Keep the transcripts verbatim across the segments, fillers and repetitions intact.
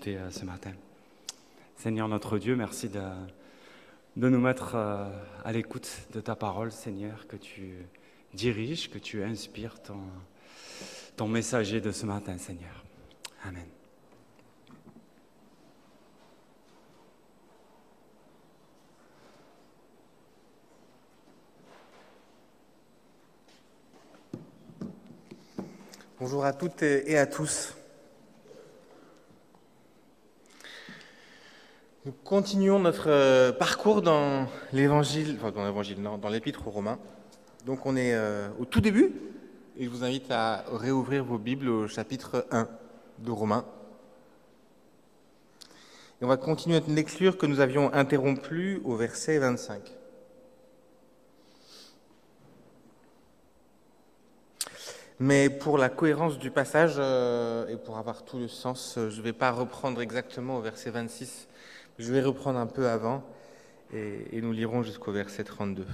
chanter euh, ce matin. Seigneur notre Dieu, merci de, de nous mettre euh, à l'écoute de ta parole, Seigneur, que tu diriges, que tu inspires ton, ton messager de ce matin, Seigneur. Amen. Bonjour à toutes et à tous. Nous continuons notre parcours dans l'évangile, enfin dans l'évangile, non, dans l'épître aux Romains. Donc on est euh, au tout début, et je vous invite à réouvrir vos Bibles au chapitre un de Romains. Et on va continuer notre lecture que nous avions interrompue au verset vingt-cinq. Mais pour la cohérence du passage euh, et pour avoir tout le sens, euh, je ne vais pas reprendre exactement au verset vingt-six, je vais reprendre un peu avant et, et nous lirons jusqu'au verset trente-deux.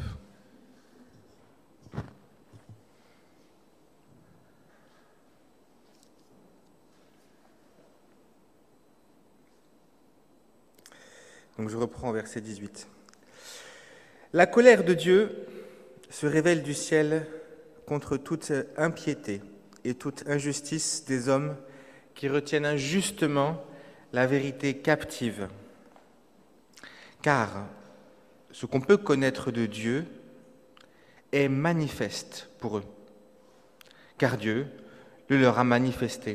Donc je reprends au verset dix-huit. La colère de Dieu se révèle du ciel contre toute impiété et toute injustice des hommes qui retiennent injustement la vérité captive. Car ce qu'on peut connaître de Dieu est manifeste pour eux, car Dieu le leur a manifesté.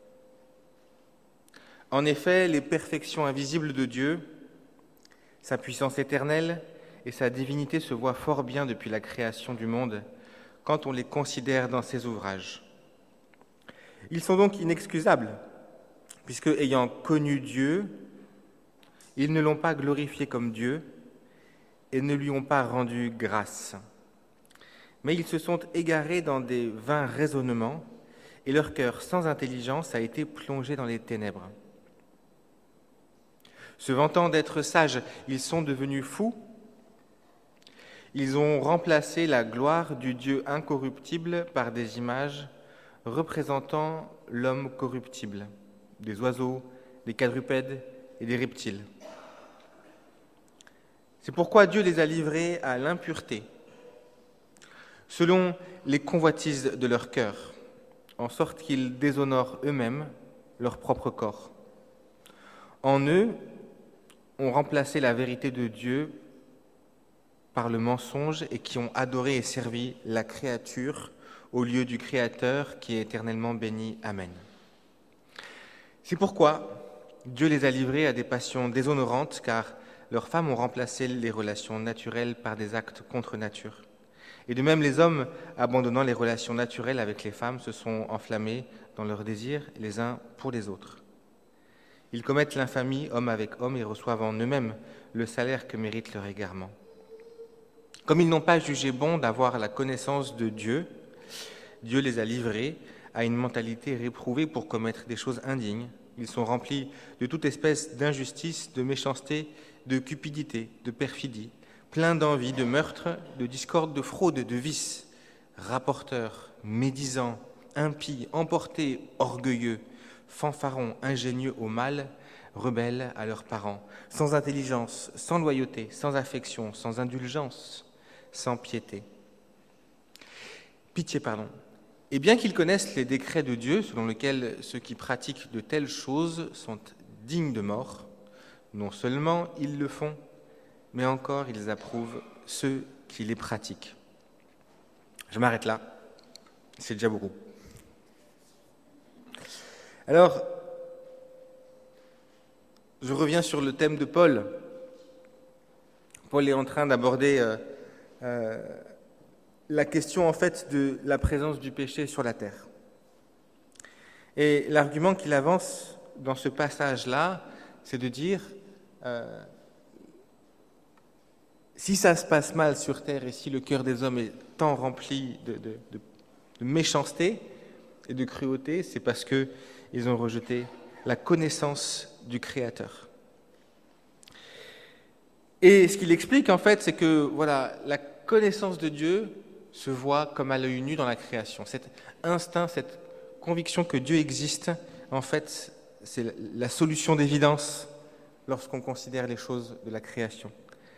En effet, les perfections invisibles de Dieu, sa puissance éternelle et sa divinité se voient fort bien depuis la création du monde, quand on les considère dans ses ouvrages. Ils sont donc inexcusables, puisque, ayant connu Dieu, ils ne l'ont pas glorifié comme Dieu et ne lui ont pas rendu grâce. Mais ils se sont égarés dans des vains raisonnements, et leur cœur sans intelligence a été plongé dans les ténèbres. Se vantant d'être sages, ils sont devenus fous. Ils ont remplacé la gloire du Dieu incorruptible par des images représentant l'homme corruptible, des oiseaux, des quadrupèdes et des reptiles. C'est pourquoi Dieu les a livrés à l'impureté, selon les convoitises de leur cœur, en sorte qu'ils déshonorent eux-mêmes leur propre corps. En eux, ont remplacé la vérité de Dieu par le mensonge et qui ont adoré et servi la créature au lieu du Créateur qui est éternellement béni. Amen. C'est pourquoi Dieu les a livrés à des passions déshonorantes, car leurs femmes ont remplacé les relations naturelles par des actes contre nature. Et de même, les hommes, abandonnant les relations naturelles avec les femmes, se sont enflammés dans leurs désirs les uns pour les autres. Ils commettent l'infamie homme avec homme et reçoivent en eux-mêmes le salaire que mérite leur égarement. Comme ils n'ont pas jugé bon d'avoir la connaissance de Dieu, Dieu les a livrés à une mentalité réprouvée pour commettre des choses indignes. Ils sont remplis de toute espèce d'injustice, de méchanceté, de cupidité, de perfidie, pleins d'envie, de meurtre, de discorde, de fraude, de vice, rapporteurs, médisants, impies, emportés, orgueilleux, fanfarons, ingénieux au mal, rebelles à leurs parents, sans intelligence, sans loyauté, sans affection, sans indulgence, sans piété. Pitié, pardon. Et bien qu'ils connaissent les décrets de Dieu, selon lesquels ceux qui pratiquent de telles choses sont dignes de mort, non seulement ils le font, mais encore ils approuvent ceux qui les pratiquent. Je m'arrête là, c'est déjà beaucoup. Alors, je reviens sur le thème de Paul. Paul est en train d'aborder euh, euh, la question en fait de la présence du péché sur la terre. Et l'argument qu'il avance dans ce passage-là, c'est de dire euh, si ça se passe mal sur terre et si le cœur des hommes est tant rempli de, de, de, de méchanceté et de cruauté, c'est parce que ils ont rejeté la connaissance du Créateur. Et ce qu'il explique, en fait, c'est que voilà, la connaissance de Dieu se voit comme à l'œil nu dans la création. Cet instinct, cette conviction que Dieu existe, en fait, c'est la solution d'évidence lorsqu'on considère les choses de la création.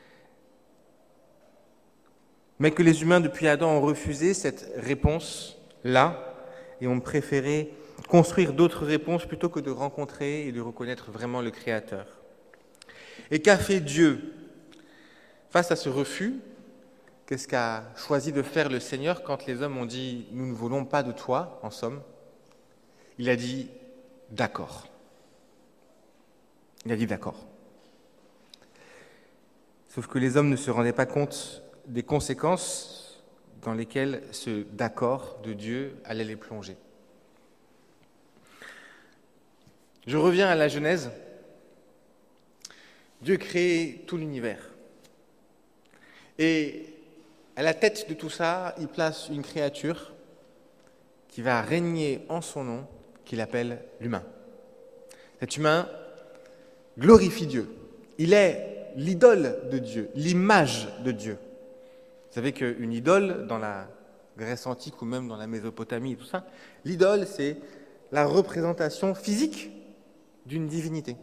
Mais que les humains, depuis Adam, ont refusé cette réponse-là et ont préféré construire d'autres réponses plutôt que de rencontrer et de reconnaître vraiment le Créateur. Et qu'a fait Dieu face à ce refus? Qu'est-ce qu'a choisi de faire le Seigneur quand les hommes ont dit « Nous ne voulons pas de toi », en somme? Il a dit « D'accord ». Il a dit « D'accord ». Sauf que les hommes ne se rendaient pas compte des conséquences dans lesquelles ce « d'accord » de Dieu allait les plonger. Je reviens à la Genèse. Dieu crée tout l'univers. Et à la tête de tout ça, il place une créature qui va régner en son nom, qu'il appelle l'humain. Cet humain glorifie Dieu. Il est l'idole de Dieu, l'image de Dieu. Vous savez qu'une idole, dans la Grèce antique ou même dans la Mésopotamie et tout ça, l'idole, c'est la représentation physique d'une divinité.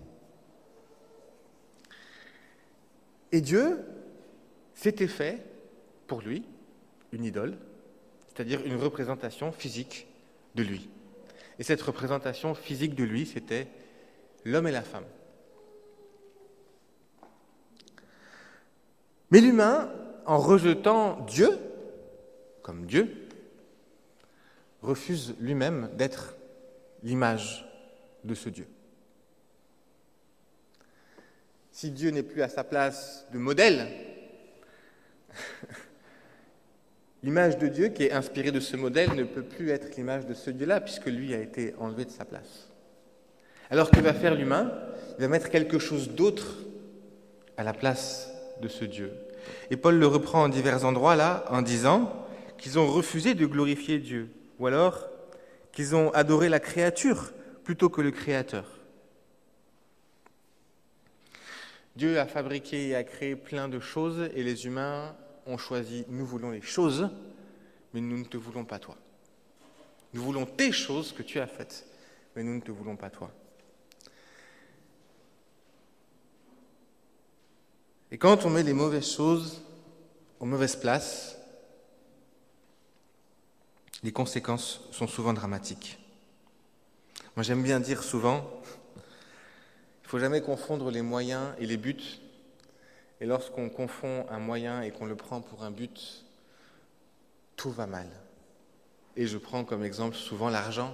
Et Dieu s'était fait, pour lui, une idole, c'est-à-dire une représentation physique de lui. Et cette représentation physique de lui, c'était l'homme et la femme. Mais l'humain, en rejetant Dieu, comme Dieu, refuse lui-même d'être l'image de ce Dieu. Si Dieu n'est plus à sa place de modèle, l'image de Dieu qui est inspirée de ce modèle ne peut plus être l'image de ce Dieu-là, puisque lui a été enlevé de sa place. Alors que va faire l'humain? Il va mettre quelque chose d'autre à la place de ce Dieu. Et Paul le reprend en divers endroits là, en disant qu'ils ont refusé de glorifier Dieu, ou alors qu'ils ont adoré la créature plutôt que le Créateur. Dieu a fabriqué et a créé plein de choses et les humains ont choisi « nous voulons les choses, mais nous ne te voulons pas toi. Nous voulons tes choses que tu as faites, mais nous ne te voulons pas toi. » Et quand on met les mauvaises choses aux mauvaises places, les conséquences sont souvent dramatiques. Moi, j'aime bien dire souvent, il ne faut jamais confondre les moyens et les buts. Et lorsqu'on confond un moyen et qu'on le prend pour un but, tout va mal. Et je prends comme exemple souvent l'argent.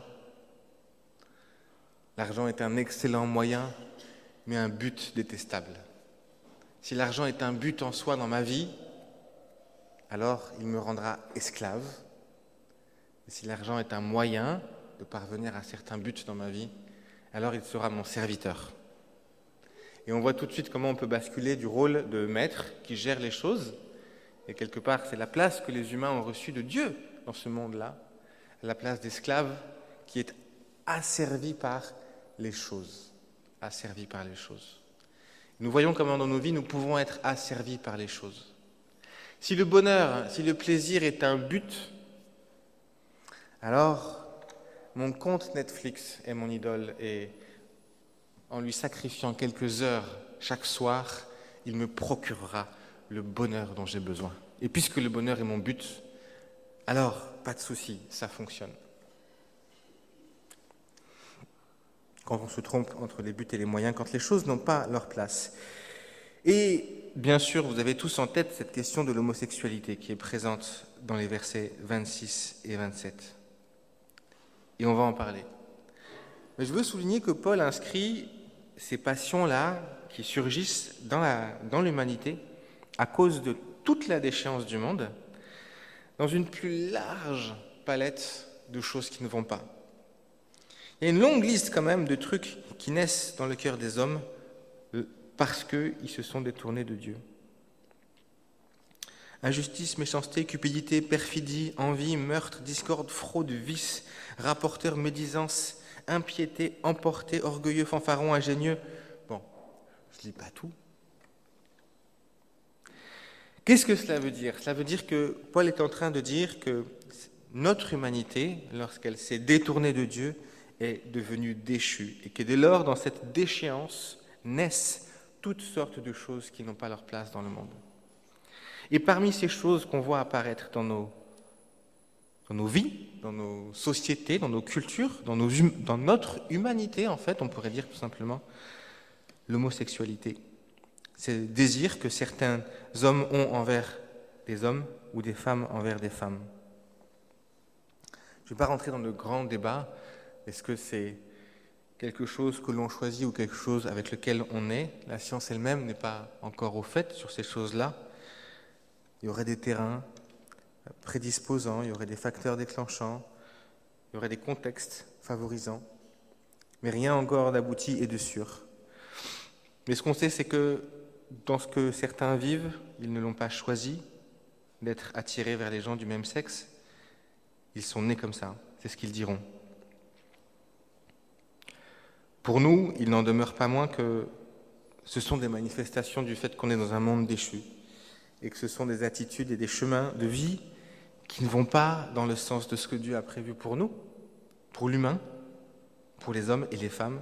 L'argent est un excellent moyen, mais un but détestable. Si l'argent est un but en soi dans ma vie, alors il me rendra esclave. Et si l'argent est un moyen de parvenir à certains buts dans ma vie, alors il sera mon serviteur. Et on voit tout de suite comment on peut basculer du rôle de maître qui gère les choses, et quelque part c'est la place que les humains ont reçue de Dieu dans ce monde-là, à la place d'esclave qui est asservi par les choses, asservi par les choses. Nous voyons comment dans nos vies nous pouvons être asservis par les choses. Si le bonheur, si le plaisir est un but, alors mon compte Netflix est mon idole et en lui sacrifiant quelques heures chaque soir, il me procurera le bonheur dont j'ai besoin. Et puisque le bonheur est mon but, alors pas de souci, ça fonctionne. Quand on se trompe entre les buts et les moyens, quand les choses n'ont pas leur place. Et bien sûr, vous avez tous en tête cette question de l'homosexualité qui est présente dans les versets vingt-six et vingt-sept. Et on va en parler. Mais je veux souligner que Paul inscrit ces passions-là qui surgissent dans, la, dans l'humanité à cause de toute la déchéance du monde dans une plus large palette de choses qui ne vont pas. Il y a une longue liste quand même de trucs qui naissent dans le cœur des hommes parce qu'ils se sont détournés de Dieu. Injustice, méchanceté, cupidité, perfidie, envie, meurtre, discorde, fraude, vice, rapporteur, médisance, impiété, emporté, orgueilleux, fanfaron, ingénieux. Bon, je ne lis pas tout. Qu'est-ce que cela veut dire? Cela veut dire que Paul est en train de dire que notre humanité, lorsqu'elle s'est détournée de Dieu, est devenu déchu et que dès lors, dans cette déchéance, naissent toutes sortes de choses qui n'ont pas leur place dans le monde. Et parmi ces choses qu'on voit apparaître dans nos, dans nos vies, dans nos sociétés, dans nos cultures, dans, nos, hum, dans notre humanité, en fait, on pourrait dire tout simplement, l'homosexualité. C'est le désir que certains hommes ont envers des hommes ou des femmes envers des femmes. Je ne vais pas rentrer dans le grand débat. Est-ce que c'est quelque chose que l'on choisit ou quelque chose avec lequel on est? La science elle-même n'est pas encore au fait sur ces choses-là. Il y aurait des terrains prédisposants, il y aurait des facteurs déclenchants, il y aurait des contextes favorisants, mais rien encore d'abouti et de sûr. Mais ce qu'on sait, c'est que dans ce que certains vivent, ils ne l'ont pas choisi d'être attirés vers les gens du même sexe. Ils sont nés comme ça, c'est ce qu'ils diront. Pour nous, il n'en demeure pas moins que ce sont des manifestations du fait qu'on est dans un monde déchu et que ce sont des attitudes et des chemins de vie qui ne vont pas dans le sens de ce que Dieu a prévu pour nous, pour l'humain, pour les hommes et les femmes,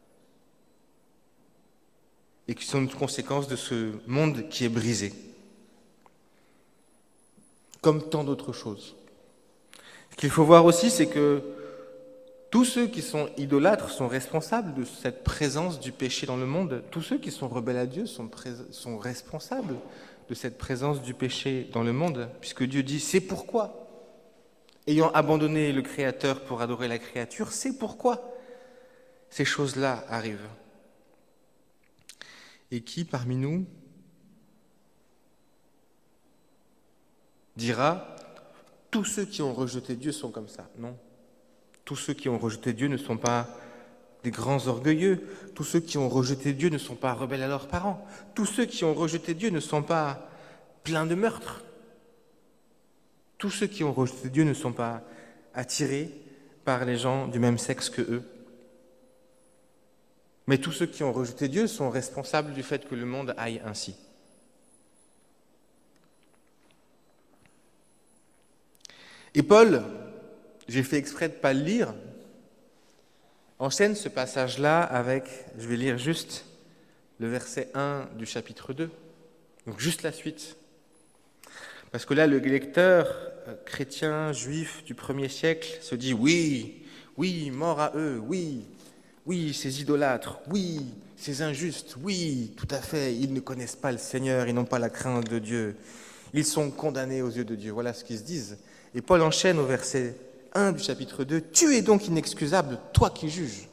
et qui sont une conséquence de ce monde qui est brisé, comme tant d'autres choses. Ce qu'il faut voir aussi, c'est que tous ceux qui sont idolâtres sont responsables de cette présence du péché dans le monde. Tous ceux qui sont rebelles à Dieu sont, pré- sont responsables de cette présence du péché dans le monde, puisque Dieu dit « c'est pourquoi ». Ayant abandonné le Créateur pour adorer la créature, c'est pourquoi ces choses-là arrivent. Et qui, parmi nous, dira « tous ceux qui ont rejeté Dieu sont comme ça ». Non. Tous ceux qui ont rejeté Dieu ne sont pas des grands orgueilleux. Tous ceux qui ont rejeté Dieu ne sont pas rebelles à leurs parents. Tous ceux qui ont rejeté Dieu ne sont pas pleins de meurtres. Tous ceux qui ont rejeté Dieu ne sont pas attirés par les gens du même sexe que eux. Mais tous ceux qui ont rejeté Dieu sont responsables du fait que le monde aille ainsi. Et Paul, j'ai fait exprès de ne pas le lire, enchaîne ce passage-là avec, je vais lire juste le verset un du chapitre deux, donc juste la suite. Parce que là, le lecteur euh, chrétien, juif du premier siècle se dit « oui, oui, mort à eux, oui, oui, ces idolâtres, oui, ces injustes, oui, tout à fait, ils ne connaissent pas le Seigneur, ils n'ont pas la crainte de Dieu, ils sont condamnés aux yeux de Dieu. » Voilà ce qu'ils se disent. Et Paul enchaîne au verset un du chapitre deux, « Tu es donc inexcusable, toi qui juges.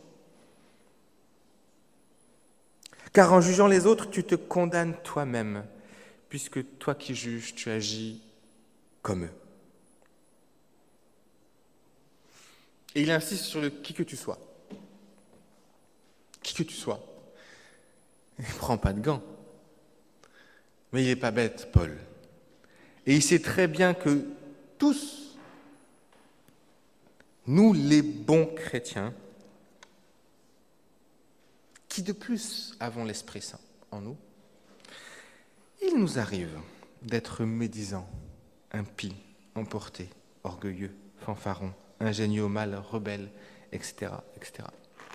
Car en jugeant les autres, tu te condamnes toi-même, puisque toi qui juges, tu agis comme eux. » Et il insiste sur le « qui que tu sois ». Qui que tu sois. Il ne prend pas de gants. Mais il n'est pas bête, Paul. Et il sait très bien que tous, nous les bons chrétiens, qui de plus avons l'Esprit Saint en nous, il nous arrive d'être médisants, impies, emportés, orgueilleux, fanfarons, ingénieux au mal, rebelles, et cetera, et cetera.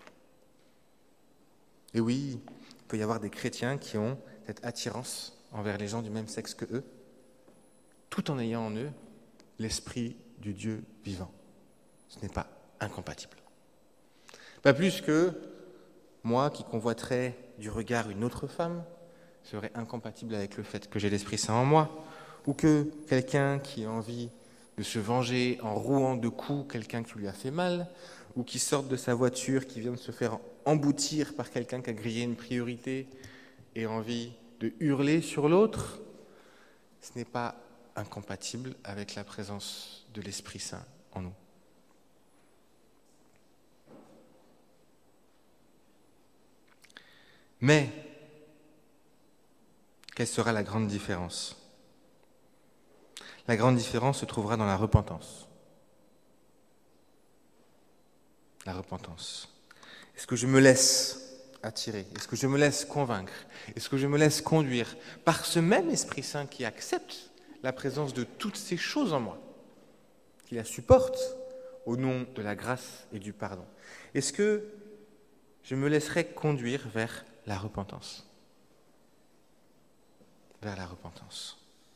Et oui, il peut y avoir des chrétiens qui ont cette attirance envers les gens du même sexe que eux, tout en ayant en eux l'esprit du Dieu vivant. Ce n'est pas incompatible. Pas plus que moi qui convoiterais du regard une autre femme serait incompatible avec le fait que j'ai l'Esprit Saint en moi, ou que quelqu'un qui a envie de se venger en rouant de coups quelqu'un qui lui a fait mal, ou qui sorte de sa voiture, qui vient de se faire emboutir par quelqu'un qui a grillé une priorité et envie de hurler sur l'autre, ce n'est pas incompatible avec la présence de l'Esprit Saint en nous. Mais, quelle sera la grande différence ? La grande différence se trouvera dans la repentance. La repentance. Est-ce que je me laisse attirer ? Est-ce que je me laisse convaincre ? Est-ce que je me laisse conduire par ce même Esprit Saint qui accepte la présence de toutes ces choses en moi, qui la supporte au nom de la grâce et du pardon? Est-ce que je me laisserai conduire vers la repentance? Vers la repentance.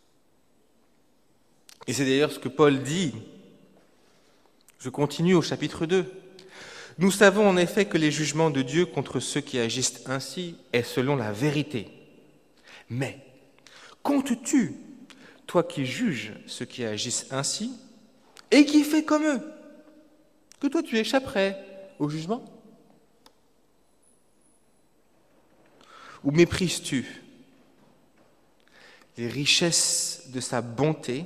Et c'est d'ailleurs ce que Paul dit. Je continue au chapitre deux. Nous savons en effet que les jugements de Dieu contre ceux qui agissent ainsi est selon la vérité. Mais comptes-tu, toi qui juges ceux qui agissent ainsi et qui fais comme eux, que toi tu échapperais au jugement? Ou méprises-tu les richesses de sa bonté,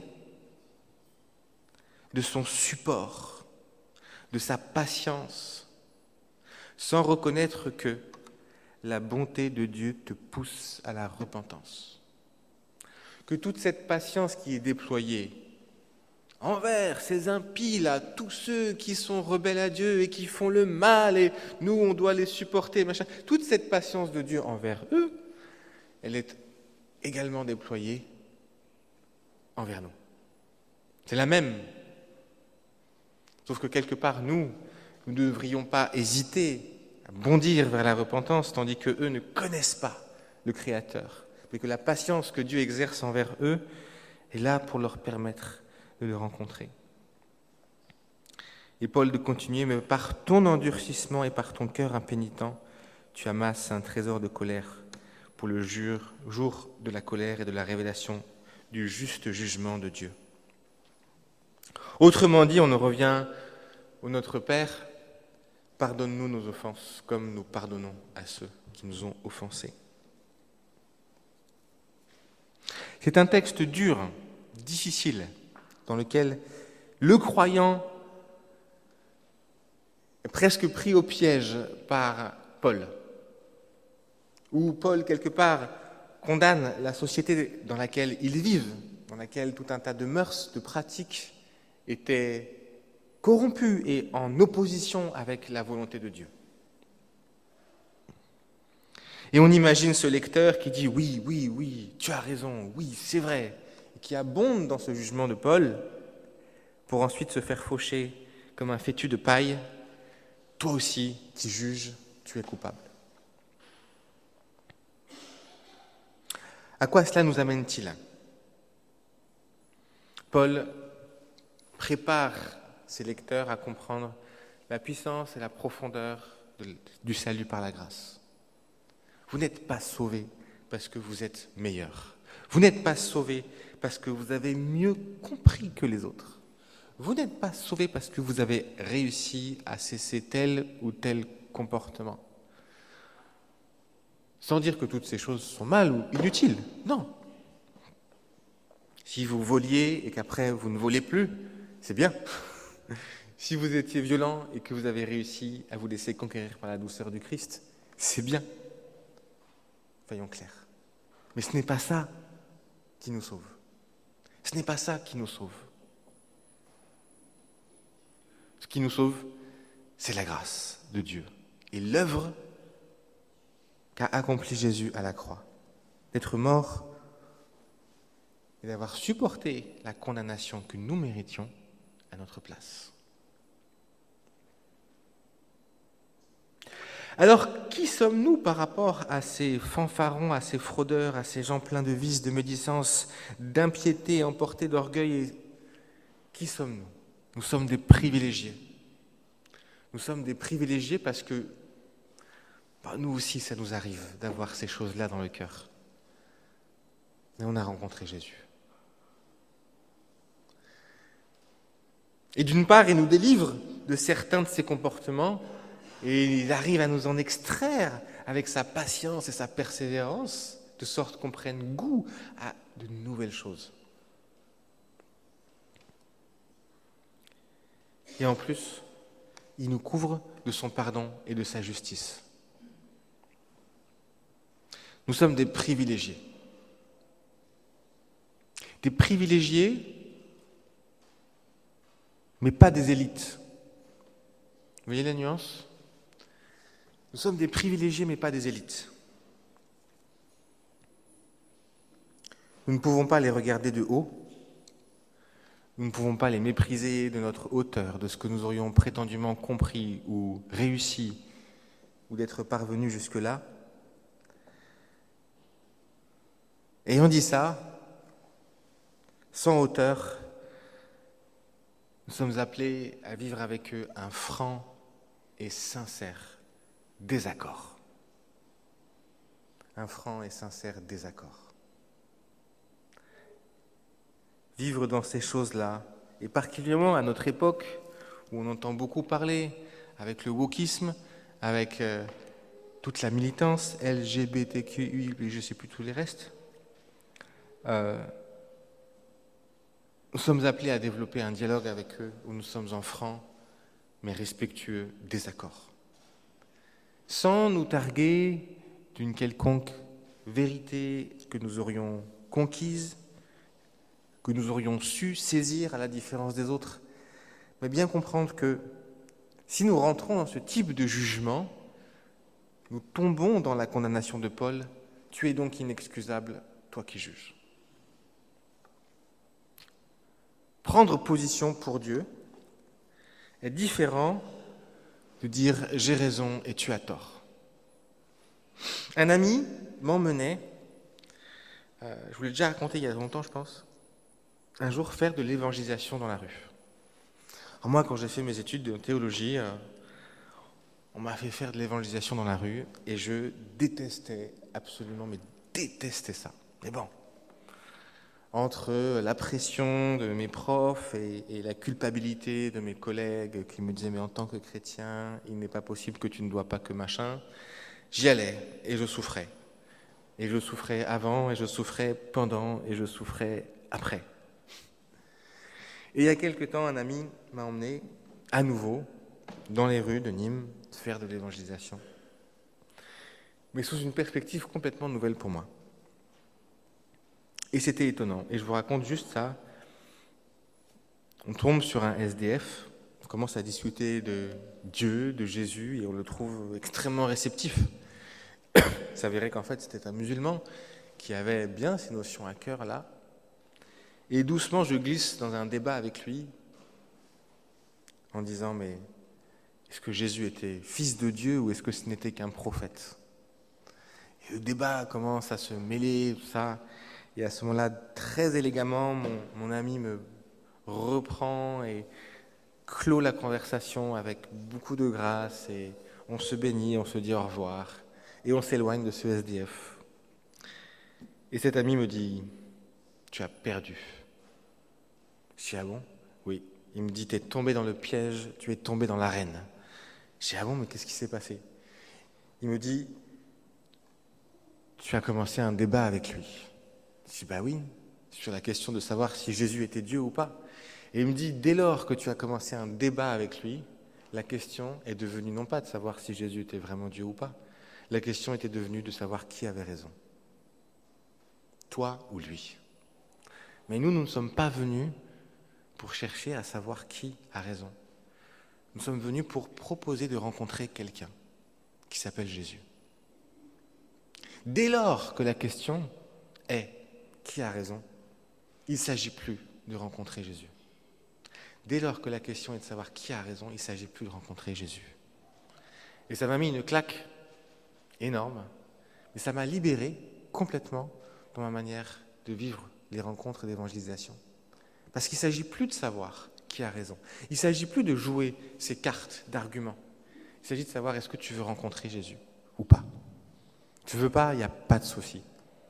de son support, de sa patience, sans reconnaître que la bonté de Dieu te pousse à la repentance? Que toute cette patience qui est déployée envers ces impies-là, tous ceux qui sont rebelles à Dieu et qui font le mal, et nous, on doit les supporter, machin, toute cette patience de Dieu envers eux, elle est également déployée envers nous. C'est la même. Sauf que quelque part, nous, nous ne devrions pas hésiter à bondir vers la repentance, tandis qu'eux ne connaissent pas le Créateur, mais que la patience que Dieu exerce envers eux est là pour leur permettre de le rencontrer. Et Paul de continuer, mais par ton endurcissement et par ton cœur impénitent, tu amasses un trésor de colère pour le jour, jour de la colère et de la révélation du juste jugement de Dieu. Autrement dit, on en revient au Notre Père, pardonne-nous nos offenses comme nous pardonnons à ceux qui nous ont offensés. C'est un texte dur, difficile, dans lequel le croyant est presque pris au piège par Paul, où Paul, quelque part, condamne la société dans laquelle ils vivent, dans laquelle tout un tas de mœurs, de pratiques étaient corrompues et en opposition avec la volonté de Dieu. Et on imagine ce lecteur qui dit « oui, oui, oui, tu as raison, oui, c'est vrai », et qui abonde dans ce jugement de Paul pour ensuite se faire faucher comme un fétu de paille. « Toi aussi, qui juges, tu es coupable. » À quoi cela nous amène-t-il? Paul prépare ses lecteurs à comprendre la puissance et la profondeur de, du salut par la grâce. Vous n'êtes pas sauvés parce que vous êtes meilleurs. Vous n'êtes pas sauvés parce que vous avez mieux compris que les autres. Vous n'êtes pas sauvés parce que vous avez réussi à cesser tel ou tel comportement. Sans dire que toutes ces choses sont mal ou inutiles. Non. Si vous voliez et qu'après vous ne volez plus, c'est bien. Si vous étiez violent et que vous avez réussi à vous laisser conquérir par la douceur du Christ, c'est bien. Soyons clairs. Mais ce n'est pas ça qui nous sauve. Ce n'est pas ça qui nous sauve. Ce qui nous sauve, c'est la grâce de Dieu et l'œuvre qu'a accompli Jésus à la croix, d'être mort et d'avoir supporté la condamnation que nous méritions à notre place. Alors, qui sommes-nous par rapport à ces fanfarons, à ces fraudeurs, à ces gens pleins de vices, de médisance, d'impiété, emportés d'orgueil et... Qui sommes-nous? Nous sommes des privilégiés. Nous sommes des privilégiés parce que bah, nous aussi, ça nous arrive d'avoir ces choses-là dans le cœur. Mais on a rencontré Jésus. Et d'une part, il nous délivre de certains de ses comportements et il arrive à nous en extraire avec sa patience et sa persévérance, de sorte qu'on prenne goût à de nouvelles choses. Et en plus, il nous couvre de son pardon et de sa justice. Nous sommes des privilégiés. Des privilégiés, mais pas des élites. Vous voyez la nuance? Nous sommes des privilégiés, mais pas des élites. Nous ne pouvons pas les regarder de haut. Nous ne pouvons pas les mépriser de notre hauteur, de ce que nous aurions prétendument compris ou réussi, ou d'être parvenus jusque-là. Ayant dit ça, sans hauteur, nous sommes appelés à vivre avec eux un franc et sincère désaccord. Un franc et sincère désaccord. Vivre dans ces choses-là, et particulièrement à notre époque, où on entend beaucoup parler, avec le wokisme, avec euh, toute la militance, L G B T Q I, et je ne sais plus tous les restes, euh, nous sommes appelés à développer un dialogue avec eux, où nous sommes en franc, mais respectueux désaccord. Sans nous targuer d'une quelconque vérité que nous aurions conquise, que nous aurions su saisir à la différence des autres, mais bien comprendre que si nous rentrons dans ce type de jugement, nous tombons dans la condamnation de Paul, « Tu es donc inexcusable, toi qui juges ». Prendre position pour Dieu est différent de dire « j'ai raison et tu as tort ». Un ami m'emmenait, euh, je vous l'ai déjà raconté il y a longtemps je pense, un jour faire de l'évangélisation dans la rue. Alors moi, quand j'ai fait mes études de théologie, euh, on m'a fait faire de l'évangélisation dans la rue et je détestais absolument, mais détestais ça. Mais bon, entre la pression de mes profs et, et la culpabilité de mes collègues qui me disaient « mais en tant que chrétien, il n'est pas possible que tu ne dois pas que machin », j'y allais et je souffrais. Et je souffrais avant et je souffrais pendant et je souffrais après. Et il y a quelque temps, un ami m'a emmené à nouveau dans les rues de Nîmes faire de l'évangélisation. Mais sous une perspective complètement nouvelle pour moi. Et c'était étonnant. Et je vous raconte juste ça. On tombe sur un S D F, on commence à discuter de Dieu, de Jésus, et on le trouve extrêmement réceptif. Il s'avérait qu'en fait, c'était un musulman qui avait bien ces notions à cœur là. Et doucement, je glisse dans un débat avec lui en disant « mais est-ce que Jésus était fils de Dieu ou est-ce que ce n'était qu'un prophète ?» Et le débat commence à se mêler, tout ça. Et à ce moment-là, très élégamment, mon, mon ami me reprend et clôt la conversation avec beaucoup de grâce. Et on se bénit, on se dit au revoir. Et on s'éloigne de ce S D F. Et cet ami me dit « tu as perdu ». Je dis « ah bon ?» Oui. Il me dit « tu es tombé dans le piège, tu es tombé dans l'arène ». Je dis « ah bon, mais qu'est-ce qui s'est passé ?» Il me dit « tu as commencé un débat avec lui ». Je dis « bah oui, sur la question de savoir si Jésus était Dieu ou pas ». Et il me dit « dès lors que tu as commencé un débat avec lui, la question est devenue non pas de savoir si Jésus était vraiment Dieu ou pas, la question était devenue de savoir qui avait raison, toi ou lui. Mais nous, nous ne sommes pas venus pour chercher à savoir qui a raison. Nous sommes venus pour proposer de rencontrer quelqu'un qui s'appelle Jésus. Dès lors que la question est qui a raison, il ne s'agit plus de rencontrer Jésus. Dès lors que la question est de savoir qui a raison, il ne s'agit plus de rencontrer Jésus. Et ça m'a mis une claque énorme, mais ça m'a libéré complètement dans ma manière de vivre les rencontres d'évangélisation. Parce qu'il ne s'agit plus de savoir qui a raison. Il ne s'agit plus de jouer ces cartes d'arguments. Il s'agit de savoir est-ce que tu veux rencontrer Jésus ou pas. Tu ne veux pas, il n'y a pas de souci.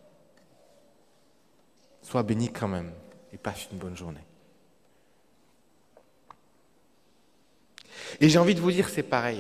Sois béni quand même et passe une bonne journée. Et j'ai envie de vous dire, c'est pareil.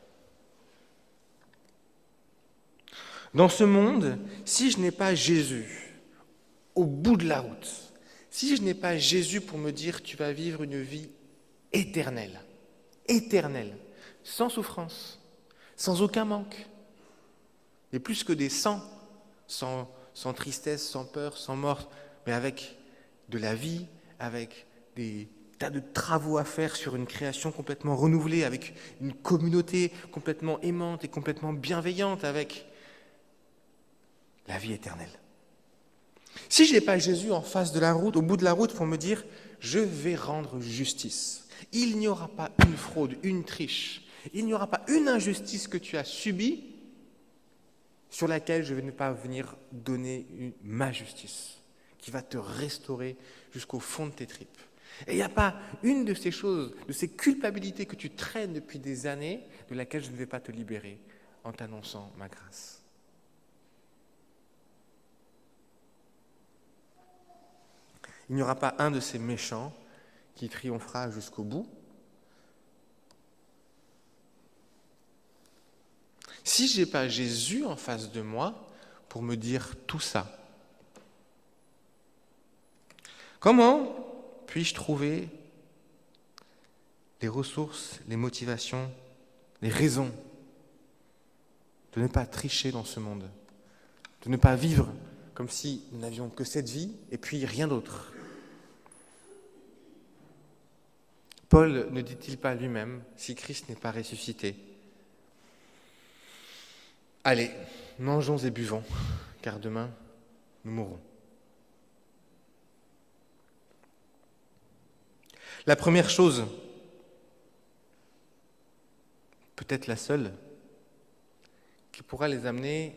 Dans ce monde, si je n'ai pas Jésus au bout de la route, si je n'ai pas Jésus pour me dire tu vas vivre une vie éternelle, éternelle, sans souffrance, sans aucun manque, et plus que des sans, sans, sans tristesse, sans peur, sans mort, mais avec de la vie, avec des tas de travaux à faire sur une création complètement renouvelée, avec une communauté complètement aimante et complètement bienveillante, avec la vie éternelle. Si je n'ai pas Jésus en face de la route, au bout de la route, pour me dire « je vais rendre justice », il n'y aura pas une fraude, une triche, il n'y aura pas une injustice que tu as subie sur laquelle je ne vais pas venir donner une, ma justice, qui va te restaurer jusqu'au fond de tes tripes. Et il n'y a pas une de ces choses, de ces culpabilités que tu traînes depuis des années, de laquelle je ne vais pas te libérer en t'annonçant ma grâce. Il n'y aura pas un de ces méchants qui triomphera jusqu'au bout. Si je n'ai pas Jésus en face de moi pour me dire tout ça, comment puis-je trouver les ressources, les motivations, les raisons de ne pas tricher dans ce monde, de ne pas vivre comme si nous n'avions que cette vie et puis rien d'autre? Paul ne dit-il pas lui-même, si Christ n'est pas ressuscité, allez, mangeons et buvons, car demain, nous mourrons. La première chose, peut-être la seule, qui pourra les amener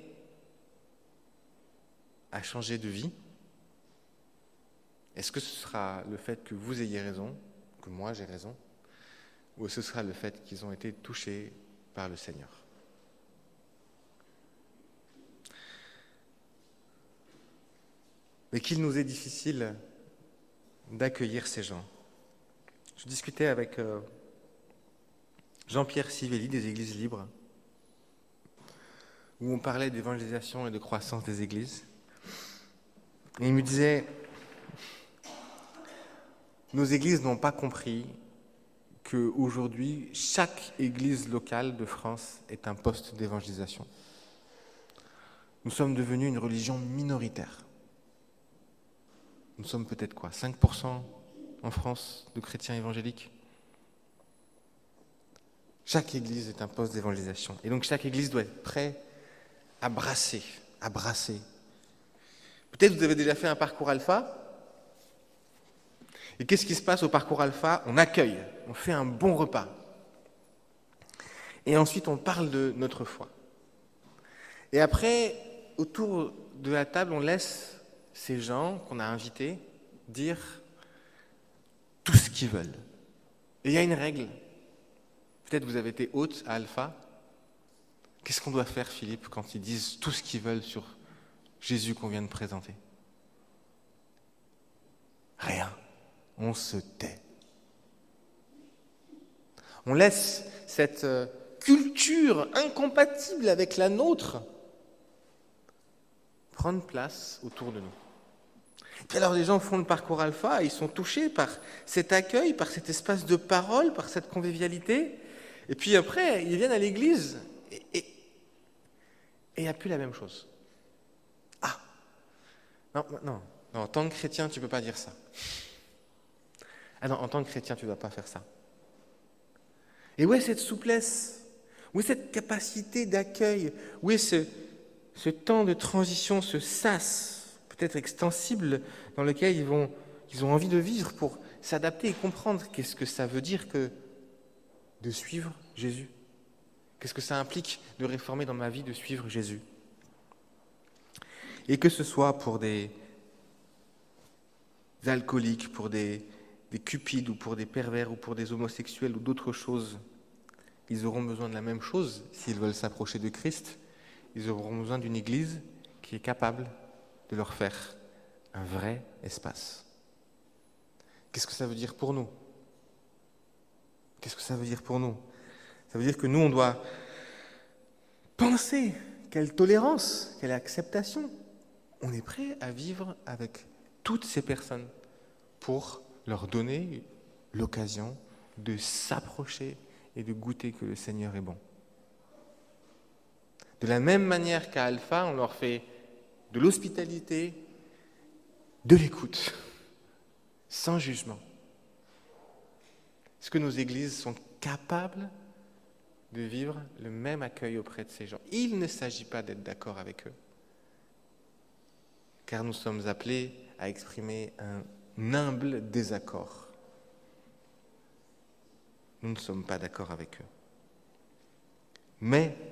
à changer de vie, est-ce que ce sera le fait que vous ayez raison, que moi j'ai raison, ou ce sera le fait qu'ils ont été touchés par le Seigneur? Mais qu'il nous est difficile d'accueillir ces gens. Je discutais avec euh, Jean-Pierre Sivelli des Églises libres, où on parlait d'évangélisation et de croissance des églises. Et il me disait, nos églises n'ont pas compris qu'aujourd'hui, chaque église locale de France est un poste d'évangélisation. Nous sommes devenus une religion minoritaire. Nous sommes peut-être quoi, cinq pour cent en France de chrétiens évangéliques? Chaque église est un poste d'évangélisation. Et donc chaque église doit être prête à brasser, à brasser. Peut-être vous avez déjà fait un parcours alpha. Et qu'est-ce qui se passe au parcours alpha? On accueille, on fait un bon repas. Et ensuite on parle de notre foi. Et après, autour de la table, on laisse ces gens qu'on a invités dire tout ce qu'ils veulent. Et il y a une règle. Peut-être vous avez été hôte à Alpha. Qu'est-ce qu'on doit faire, Philippe, quand ils disent tout ce qu'ils veulent sur Jésus qu'on vient de présenter? Rien. On se tait. On laisse cette culture incompatible avec la nôtre prendre place autour de nous. Puis alors les gens font le parcours alpha, ils sont touchés par cet accueil, par cet espace de parole, par cette convivialité. Et puis après, ils viennent à l'église et il n'y a plus la même chose. Ah, non, non, non, en tant que chrétien, tu ne peux pas dire ça. Ah non, en tant que chrétien, tu ne dois pas faire ça. Et où est cette souplesse? Où est cette capacité d'accueil? Où est ce, ce temps de transition, ce sas peut-être extensible dans lequel ils, vont, ils ont envie de vivre pour s'adapter et comprendre qu'est-ce que ça veut dire que de suivre Jésus? Qu'est-ce que ça implique de réformer dans ma vie, de suivre Jésus? Et que ce soit pour des alcooliques, pour des, des cupides ou pour des pervers ou pour des homosexuels ou d'autres choses, ils auront besoin de la même chose s'ils veulent s'approcher de Christ. Ils auront besoin d'une église qui est capable de leur faire un vrai espace. Qu'est-ce que ça veut dire pour nous? Qu'est-ce que ça veut dire pour nous? Ça veut dire que nous, on doit penser quelle tolérance, quelle acceptation. On est prêt à vivre avec toutes ces personnes pour leur donner l'occasion de s'approcher et de goûter que le Seigneur est bon. De la même manière qu'à Alpha, on leur fait de l'hospitalité, de l'écoute, sans jugement. Est-ce que nos églises sont capables de vivre le même accueil auprès de ces gens? Il ne s'agit pas d'être d'accord avec eux. car nous sommes appelés à exprimer un humble désaccord. Nous ne sommes pas d'accord avec eux. Mais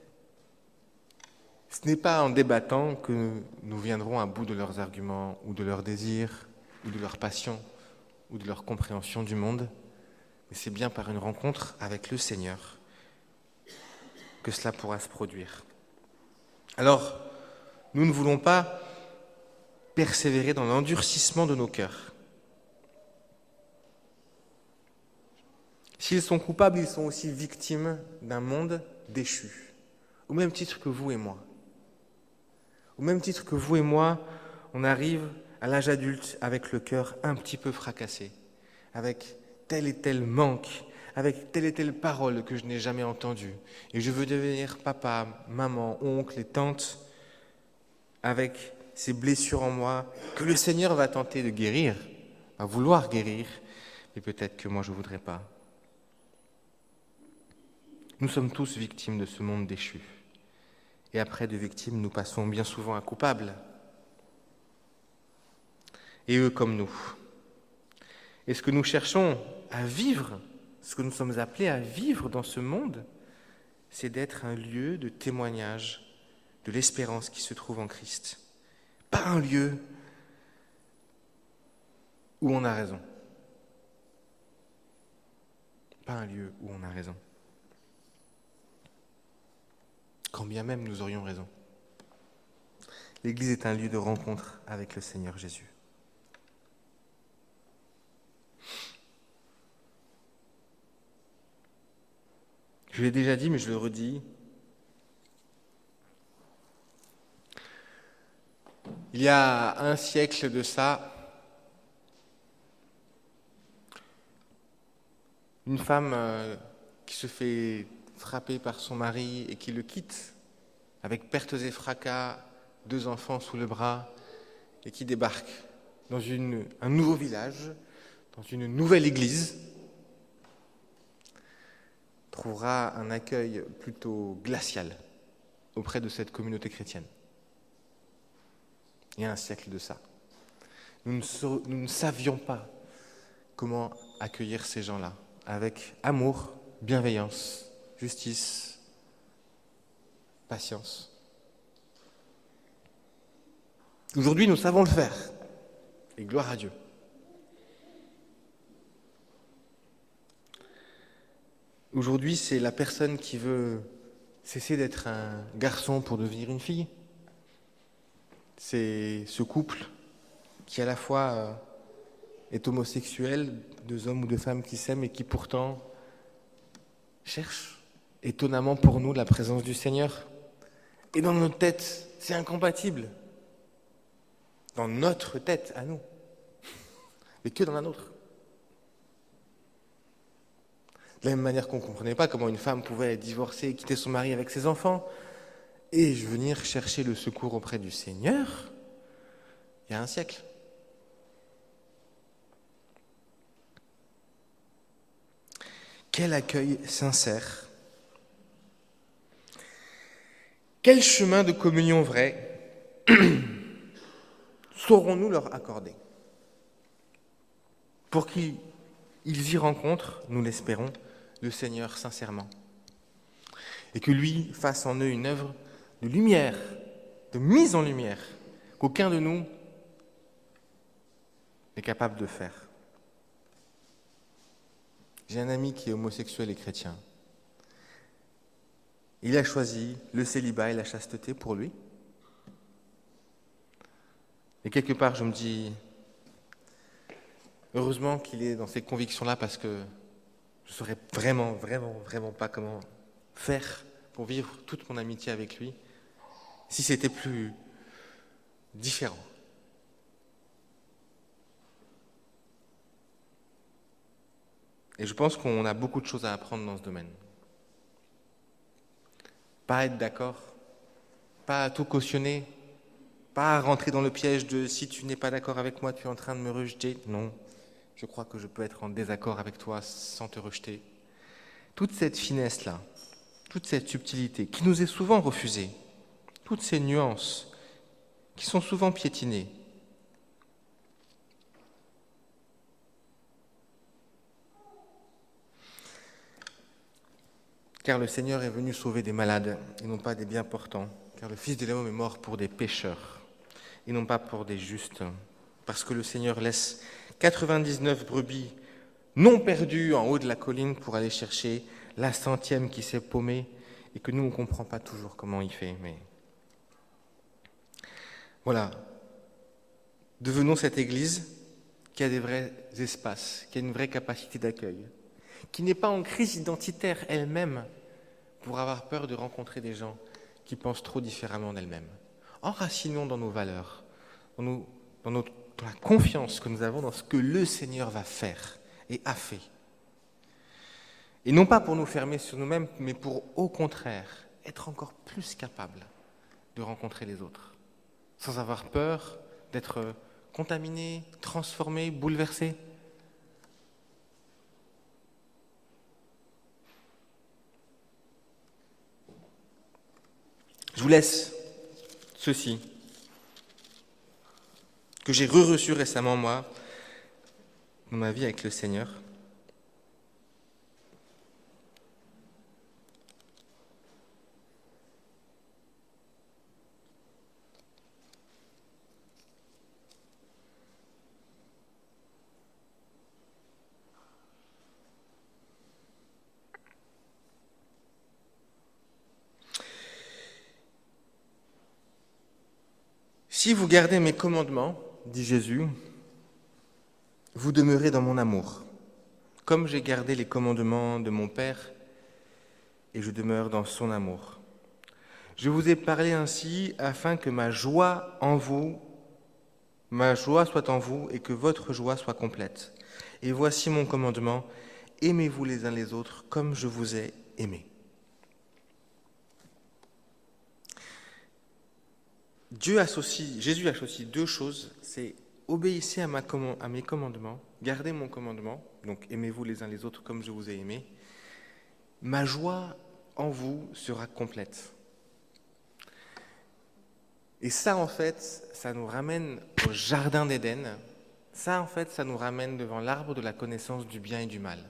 ce n'est pas en débattant que nous viendrons à bout de leurs arguments ou de leurs désirs ou de leurs passions ou de leur compréhension du monde, mais c'est bien par une rencontre avec le Seigneur que cela pourra se produire. Alors, nous ne voulons pas persévérer dans l'endurcissement de nos cœurs. S'ils sont coupables, ils sont aussi victimes d'un monde déchu, au même titre que vous et moi. Au même titre que vous et moi, on arrive à l'âge adulte avec le cœur un petit peu fracassé, avec tel et tel manque, avec telle et telle parole que je n'ai jamais entendue. Et je veux devenir papa, maman, oncle et tante avec ces blessures en moi que le Seigneur va tenter de guérir, va vouloir guérir, mais peut-être que moi je ne voudrais pas. Nous sommes tous victimes de ce monde déchu. Et après de victimes, nous passons bien souvent à coupables. Et eux comme nous. Et ce que nous cherchons à vivre, ce que nous sommes appelés à vivre dans ce monde, c'est d'être un lieu de témoignage de l'espérance qui se trouve en Christ. Pas un lieu où on a raison. Pas un lieu où on a raison. Quand bien même nous aurions raison. L'Église est un lieu de rencontre avec le Seigneur Jésus. Je l'ai déjà dit, mais je le redis. Il y a un siècle de ça, une femme euh, qui se fait frapper par son mari et qui le quitte avec pertes et fracas, deux enfants sous le bras, et qui débarque dans une, un nouveau village, dans une nouvelle église, trouvera un accueil plutôt glacial auprès de cette communauté chrétienne. Il y a un siècle de ça. Nous ne, sa- nous ne savions pas comment accueillir ces gens-là, avec amour, bienveillance, justice, patience. Aujourd'hui, nous savons le faire, et gloire à Dieu. Aujourd'hui, c'est la personne qui veut cesser d'être un garçon pour devenir une fille. C'est ce couple qui à la fois euh, est homosexuel, deux hommes ou deux femmes qui s'aiment et qui pourtant cherchent étonnamment pour nous la présence du Seigneur. Et dans notre tête, c'est incompatible. Dans notre tête, à nous. Mais que dans la nôtre. De la même manière qu'on ne comprenait pas comment une femme pouvait être divorcée et quitter son mari avec ses enfants et venir chercher le secours auprès du Seigneur il y a un siècle. Quel accueil sincère. Quel chemin de communion vrai saurons-nous leur accorder pour qu'ils y rencontrent, nous l'espérons, le Seigneur sincèrement et que lui fasse en eux une œuvre de lumière, de mise en lumière, qu'aucun de nous n'est capable de faire. J'ai un ami qui est homosexuel et chrétien. Il a choisi le célibat et la chasteté pour lui. Et quelque part, je me dis, heureusement qu'il est dans ces convictions-là parce que je ne saurais vraiment, vraiment, vraiment pas comment faire pour vivre toute mon amitié avec lui si c'était plus différent. Et je pense qu'on a beaucoup de choses à apprendre dans ce domaine. Pas être d'accord, pas tout cautionner, pas rentrer dans le piège de si tu n'es pas d'accord avec moi, tu es en train de me rejeter. Non, je crois que je peux être en désaccord avec toi sans te rejeter. Toute cette finesse-là, toute cette subtilité qui nous est souvent refusée, toutes ces nuances qui sont souvent piétinés. Car le Seigneur est venu sauver des malades et non pas des bien portants. Car le Fils de l'homme est mort pour des pécheurs et non pas pour des justes. Parce que le Seigneur laisse quatre-vingt-dix-neuf brebis non perdues en haut de la colline pour aller chercher la centième qui s'est paumée et que nous, on ne comprend pas toujours comment il fait. Mais voilà. Devenons cette Église qui a des vrais espaces, qui a une vraie capacité d'accueil, qui n'est pas en crise identitaire elle-même pour avoir peur de rencontrer des gens qui pensent trop différemment d'elle-même. Enracinons dans nos valeurs, dans, nos, dans, notre, dans la confiance que nous avons dans ce que le Seigneur va faire et a fait. Et non pas pour nous fermer sur nous-mêmes, mais pour, au contraire, être encore plus capables de rencontrer les autres, sans avoir peur d'être contaminés, transformés, bouleversés. Je vous laisse ceci, que j'ai re-reçu récemment, moi, dans ma vie avec le Seigneur. Si vous gardez mes commandements, dit Jésus, vous demeurez dans mon amour, comme j'ai gardé les commandements de mon Père, et je demeure dans son amour. Je vous ai parlé ainsi afin que ma joie en vous, ma joie soit en vous, et que votre joie soit complète. Et voici mon commandement, aimez-vous les uns les autres comme je vous ai aimés. Dieu associe, Jésus associe deux choses, c'est obéissez à, ma, à mes commandements, gardez mon commandement, donc aimez-vous les uns les autres comme je vous ai aimés. Ma joie en vous sera complète. Et ça, en fait, ça nous ramène au jardin d'Éden. Ça, en fait, ça nous ramène devant l'arbre de la connaissance du bien et du mal.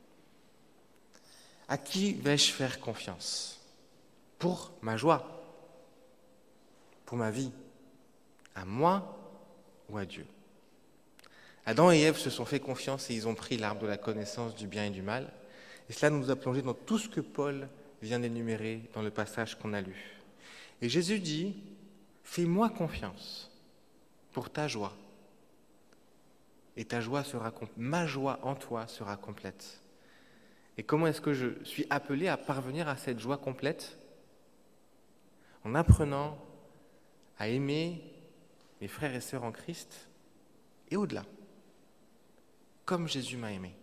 À qui vais-je faire confiance? Pour ma joie? Pour ma vie, à moi ou à Dieu? Adam et Ève se sont fait confiance et ils ont pris l'arbre de la connaissance du bien et du mal. Et cela nous a plongé dans tout ce que Paul vient d'énumérer dans le passage qu'on a lu. Et Jésus dit, fais-moi confiance pour ta joie. Et ta joie sera, ma joie en toi sera complète. Et comment est-ce que je suis appelé à parvenir à cette joie complète? En apprenant à aimer mes frères et sœurs en Christ et au-delà, comme Jésus m'a aimé.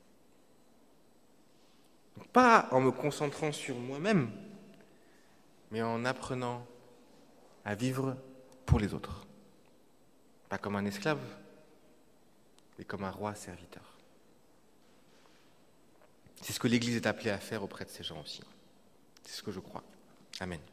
Donc, pas en me concentrant sur moi-même, mais en apprenant à vivre pour les autres. Pas comme un esclave, mais comme un roi serviteur. C'est ce que l'Église est appelée à faire auprès de ces gens aussi. C'est ce que je crois. Amen.